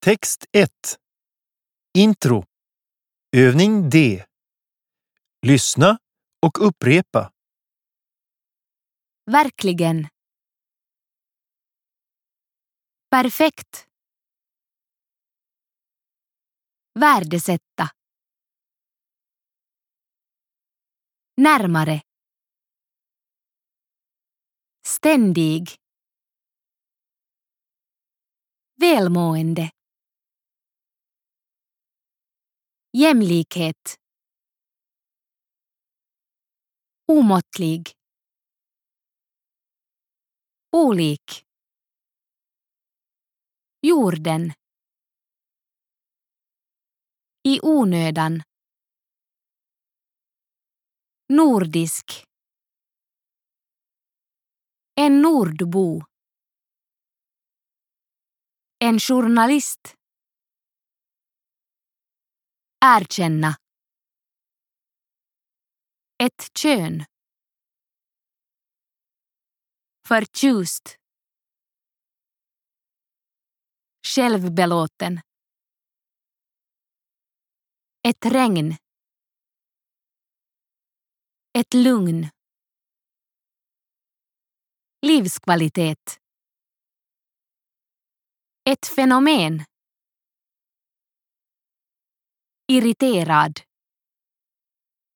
Text 1. Intro. Övning D. Lyssna och upprepa. Verkligen. Perfekt. Värdesätta. Närmare. Ständig. Välmående. Jämlikhet. Omåttlig. Olik. Jorden. I onödan. Nordisk. En nordbo. En journalist. Erkänna. Ett kön. Förtjust. Självbelåten. Ett regn. Ett lugn. Livskvalitet. Ett fenomen. Irriterad.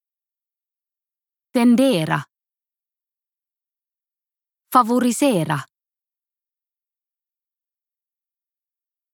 Tendera. Favorisera.